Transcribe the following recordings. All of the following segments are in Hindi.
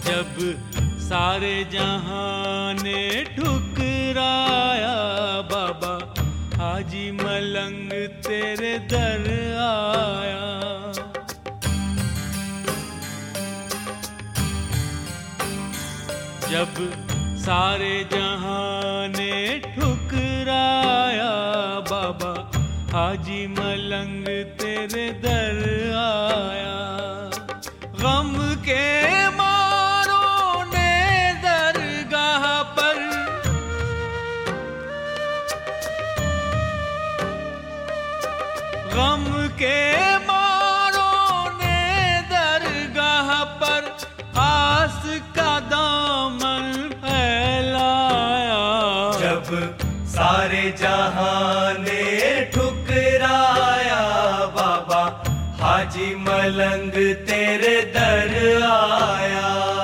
जब सारे जहां ने ठुकराया बाबा हाजी मलंग तेरे दर आया। जब सारे जहां ने ठुकराया बाबा हाजी मलंग तेरे दर आया। गम के मारों ने दरगाह पर गम के मारों ने दरगाह पर आस का दामन फैलाया। जब सारे जहां ने ठुकराया बाबा हाजी मलंग तेरे दर आया।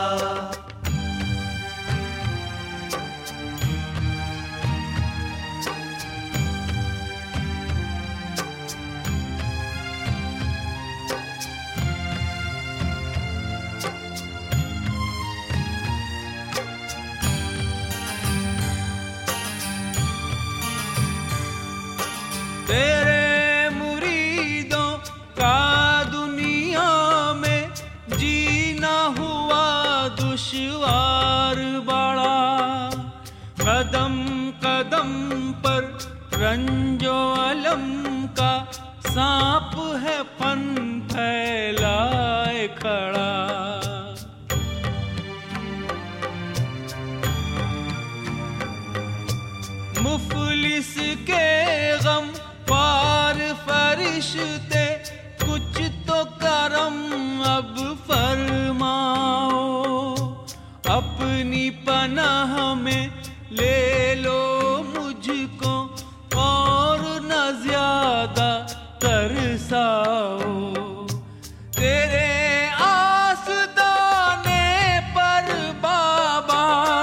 तेरे मुरीदों का दुनिया में जीना हुआ दुश्वार बड़ा। कदम कदम पर रंजो अलम का सांप है फन फैलाए खड़ा। मुफलिस के गम पार फरिश्ते कुछ तो करम अब फरमाओ। अपनी पनाह में ले लो मुझको और न ज्यादा तरसाओ। तेरे आस्ताने पर बाबा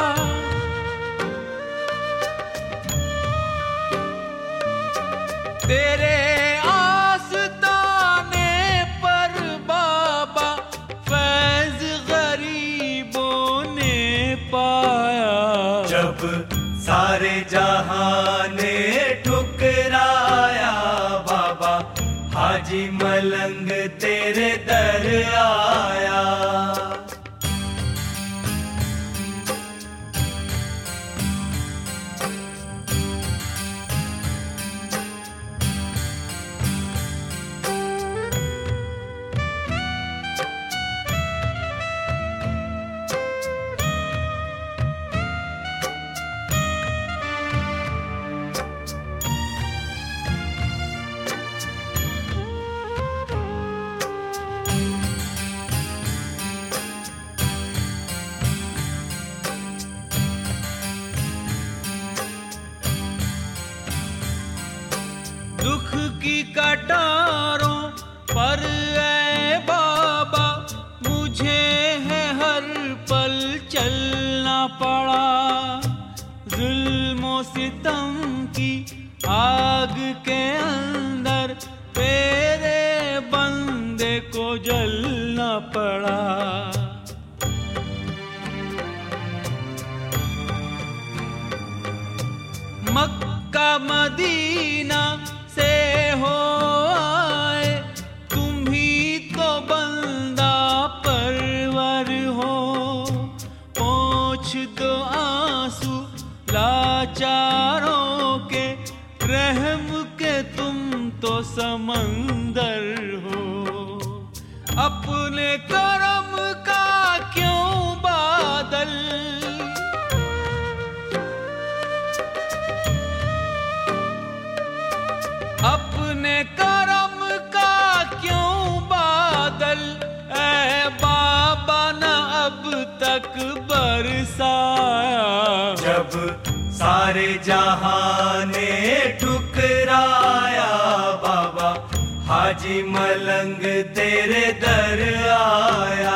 तेरे आस्ताने पर बाबा फैज गरीबों ने पाया। जब सारे जहां ने ठुकराया बाबा हाजी मलंग तेरे दर आया। दुख की कटारों पर ऐ बाबा मुझे है हर पल चलना पड़ा। जुल्म सितम की आग के अंदर तेरे बंदे को जलना पड़ा। मक्का मदीना से हो आए तुम ही तो बंदा परवर हो। पोंछ दो आंसू लाचारों के रहम के तुम तो समंदर हो। अपने करम का क्यों बादल अपने करम का क्यों बादल ऐ बाबा न अब तक बरसाया। जब सारे जहां ने ठुकराया बाबा हाजी मलंग तेरे दर आया।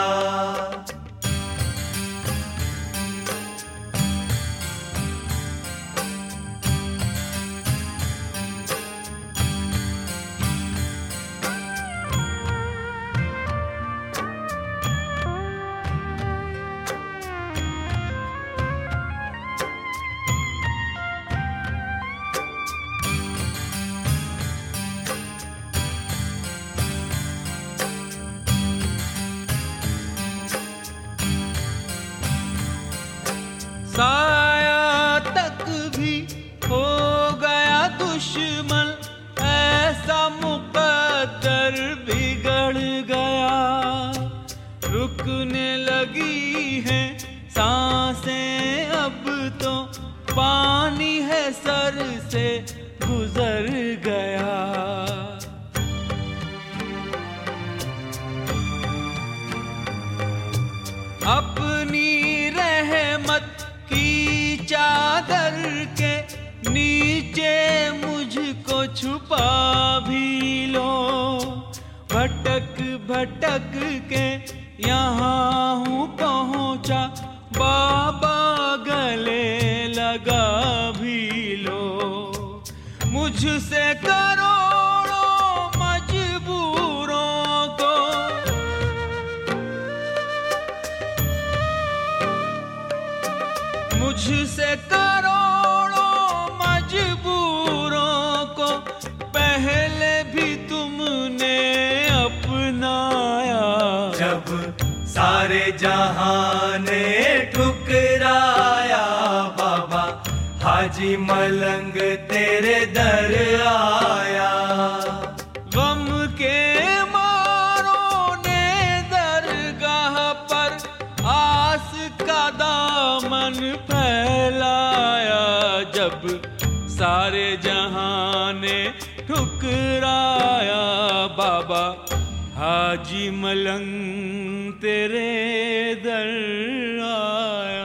साया तक भी हो गया दुश्मन, ऐसा मुकद्दर बिगड़ गया। रुकने लगी हैं सांसें अब तो, पानी है सर से गुजर गया। अपनी रहमत की चादर के नीचे मुझको छुपा भी लो। भटक भटक के यहाँ हूँ पहुँचा, बाबा गले लगा भी लो। मुझसे करोड़ों मजबूरों को, मुझसे करोड़ों मजबूरों को पहले भी तुमने अपनाया। जब सारे जहां ने ठुकराया, बाबा हाजी मलंग तेरे दर आया। गम के मारों ने दरगाह पर आस का दामन फैलाया। जब सारे जहां ने ठुकराया, बाबा हाजी मलंग तेरे दर आया।